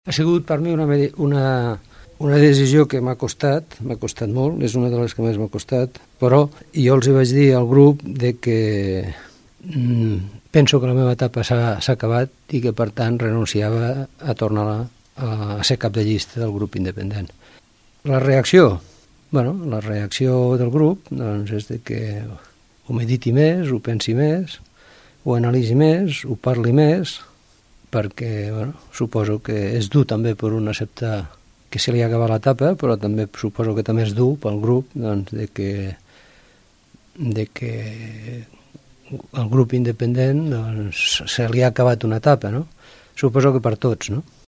Ha sigut per mi una decisió que m'ha costat molt, és una de les que més m'ha costat, però jo els vaig dir al grup de que penso que la meva etapa s'ha acabat i que per tant renunciava a tornar a ser cap de llista del grup independent. La reacció? La reacció del grup doncs, és de que ho mediti més, ho pensi més, ho analitzi més, ho parli més, perquè suposo que és dur també per un acceptar que se li ha acabat l'etapa, però també suposo que també és dur pel grup doncs, de que el grup independent doncs, se li ha acabat una etapa, no? Suposo que per tots, no?